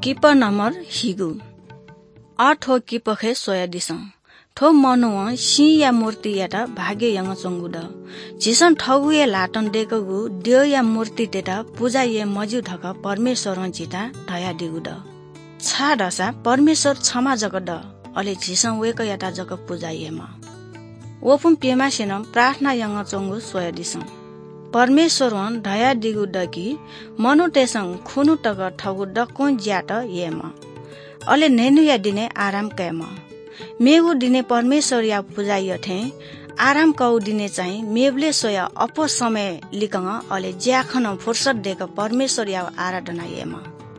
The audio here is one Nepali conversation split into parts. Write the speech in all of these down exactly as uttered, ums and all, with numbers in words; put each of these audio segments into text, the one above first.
किप नम्बर हिगु आठो किपखे सोया दिसं ठो मनुवा सी या मूर्ति याटा भाग्य यंग चंगुड जिसन ठगुए लाटन देखगु देव या मूर्ति तेटा पूजा ये मजु धक परमेश्वर जिता ढया दिगुड छा डसा परमेश्वर क्षमा जगड अले झिसन वेक याटा जग पूजा येमा ओपुम पेमा सेनम प्रार्थना यंग चंगु सोया दिसं परमेश्वर ढया दिगुड कि मनु तेसंग खुनु टग ठगु डको ज्याट येमा अले नेनु या दिने आराम कैमा मेगु दिने परमेश्वर या पूजा यथे आराम कौ दिने चाहिँ मेबले सोया अपो समय लिकंग अले ज्याखन फुर्सद देक परमेश्वर या आराधना येमा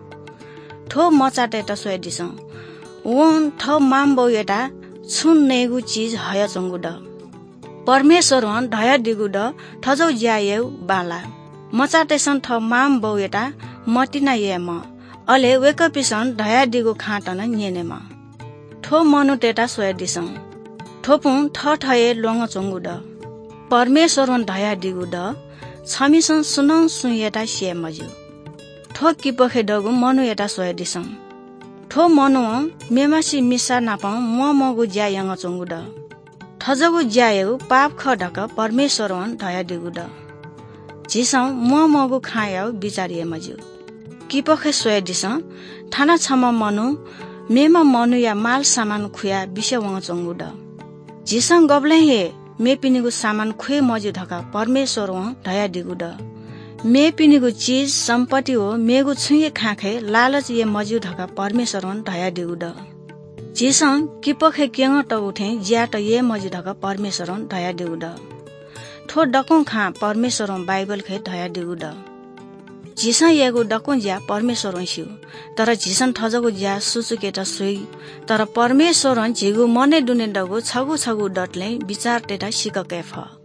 ठो मचाटे त सोय दिसं वोन ठो माम्बो एटा छुन नेगु चीज हय चंगुड परमेश्वर वन ढया दिगुड ठजौ ज्यायौ बाला मचाटेसन ठ माम्बो एटा मटिना येमा अले वेकपिसन ढया दिगु खाटन न्येनेमा ठो मनु टेटा सोय दिसं ठोपु ठ ठये लोंग चंगुड परमेश्वर वन ढया दिगुड छमिसन सुनौ सुयेटा से मजु ठो किपखे डगु मनु एटा सोय दिसं ठो मनु मेमासी मिसा नापा म मगु ज्या यंग चंगुड ठजगु ज्यायौ पाप ख ढक परमेश्वर वन ढया दिगुड झिसौ म मगु खायौ विचारिए मजु किपखे सोय दिसं थाना छम मनु मेमा मनु या माल सामान खुया विषय वंग चंगुड झिसं गब्ले हे मे पिनिगु सामान खुए मजु धका परमेश्वर वंग ढया दिगुड मे पिनिगु चीज सम्पत्ति हो मेगु छुए खाखे लालच ये मजु धका परमेश्वर वंग ढया दिगुड झिसं किपखे केंग त उठे ज्या त ये मजु धका परमेश्वर वंग ढया दिगुड ठो डकौ खा परमेश्वर वंग बाइबल खे ढया दिगुड झिसन येगु डकौ ज्या परमेश्वर वंसिउ तर झिसन ठजगु ज्या सुचुकेट सुई तर परमेश्वर झिगु मने दुने डगु छगु छगु डटले विचार तेटा सिकके फ